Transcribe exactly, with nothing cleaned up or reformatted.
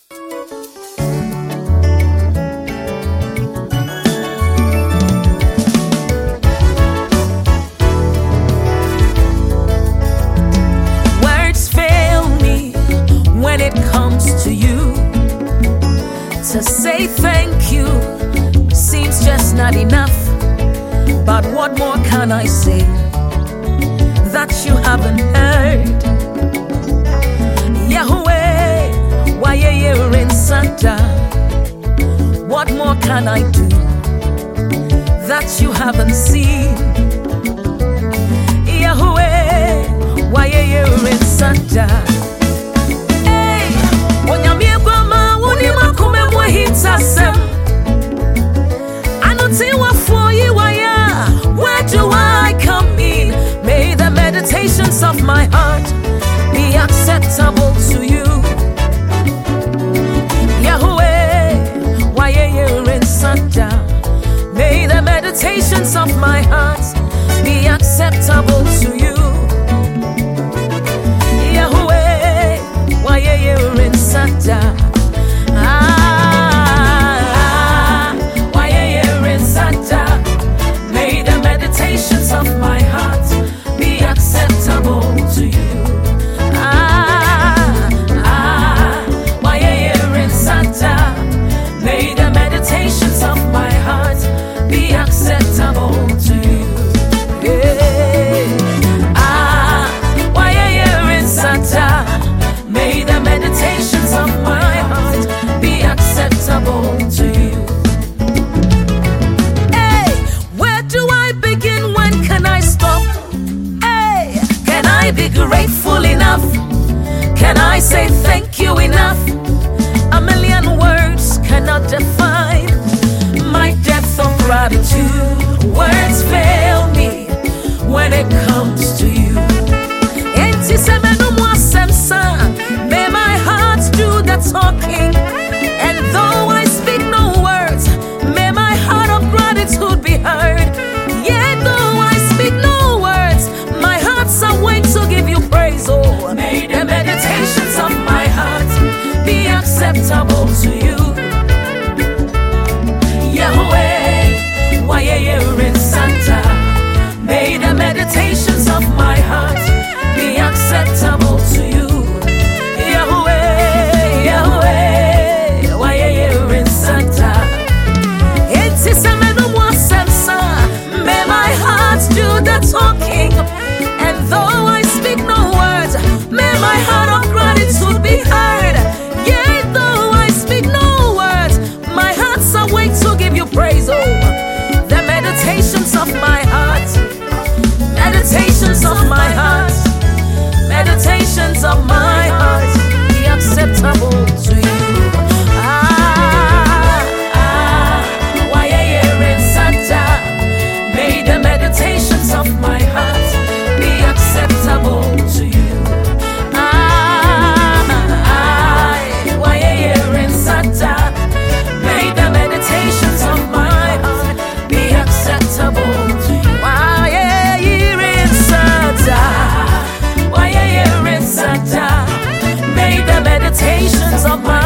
Words fail me when it comes to you. To say thank you seems just not enough. But what more can I say that you haven't heard? Yahweh, why you're in Santa? What more can I do that you haven't seen? Yahweh, why you're in Santa? Hey, onyamie kwama woni makume mwahita sem. Anuti wafo yiwaya. Where do I come in? May the meditations of my heart be acceptable to you. Yahweh, why you're in Santa? May the meditations of my heart be acceptable to you. Yahweh, why you're in Santa? Ah, why you're in Santa? May the meditations of my heart be acceptable to you. Ah, ah, why you're in Santa? May the meditations of my heart be acceptable to you. Yeah. Ah, why you're in Santa? May the meditations of my heart be acceptable to you. Hey, where do I begin? When can I stop? Hey, can I be grateful enough? Can I say thank you enough? A million words cannot define my depth of gratitude. Words fail me when it comes to you. May my heart do the talking. And though I speak no words, may my heart of gratitude be heard. Yet though I speak no words, my heart's awake to give you praise. Oh, may the meditations of my heart be acceptable to you. Yahweh, why you're in Santa? May the meditations of my heart be acceptable to you. Yahweh, Yahweh, why you're in Santa? It's a may my heart do the talking. And though I speak no words, may my heart of gratitude be heard. Yet though I speak no words, my heart's awake to give you praise. Oh, the meditations of my heart, meditations of my heart, meditations of my heart be acceptable to you. Ah, ah, why you're in Santa? May the meditations of my heart be acceptable to you. Ah, ah, why you're in Santa? May the meditations of my heart be acceptable to you. Why you're in Santa? Why you're in Santa? May the meditations of my